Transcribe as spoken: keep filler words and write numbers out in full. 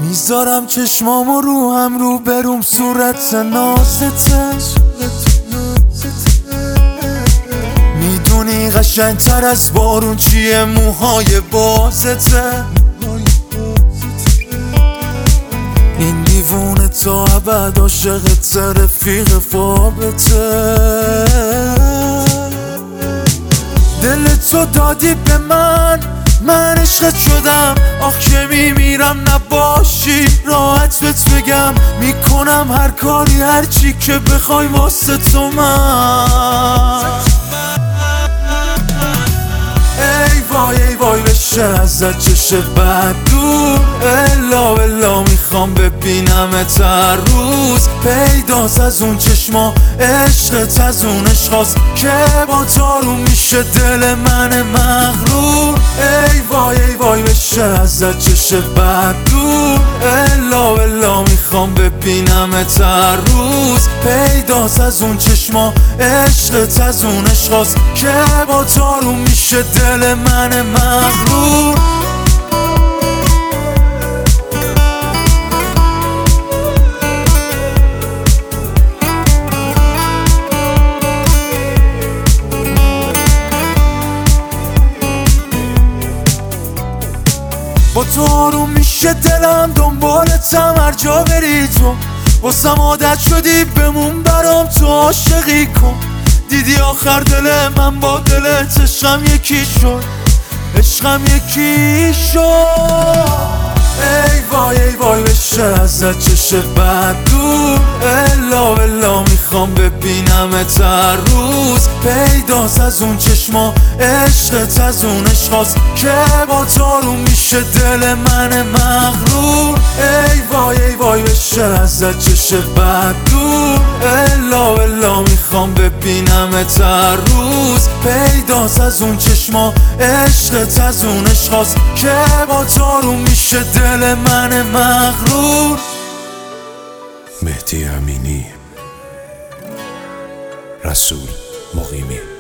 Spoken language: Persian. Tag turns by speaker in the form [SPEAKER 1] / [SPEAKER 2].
[SPEAKER 1] میذارم چشمامو رو هم رو بروم صورت نازته، میدونی قشنگتر از بارون چیه موهای بازته. این دیوونه تا ابد عاشقت رفیق فابته. دل تو دادی به من، من عشقت شدم. آخ که میمیرم نباشی راحت بهت بگم، میکنم هر کاری هر چی که بخوای واسه تو من. ای وای ای وای بشه ازت چشه بد دور، الا الا میخوام ببینمت هر روز. پیداست از اون چشما عشقت از اون عشقاست که با تارو میشه دل من مغرور. ای وای ای وای بشه ازت چشه بد دور، الا الا میخوام ببینمت هر روز. پیداست از اون چشما عشقت از اون عشقاست که با تارو میشه دل من مغرور. با تو آروم میشه دلم، دنبالتم هر جا بری تو. واسم عادت شدی بمون برام تو عاشقی کن. دیدی آخر دل من با دلت عشقم یکی شد، عشقم یکی شد. ای وای ای وای بشه ازت چشه بد دور، الا الا میخوام ببینمت هر روز. پیداست از اون چشما عشقت از اون عشقاست که با تارو میشه دل من مغرور. ای وای ای وای بشه ازت چشه بد دور، الا الا میخوام ببینمت هر روز. پیداست از اون چشما عشقت از اون عشقاست که با تارو میشه دل من مغرور.
[SPEAKER 2] مهدی امینی، رسول مقیمی.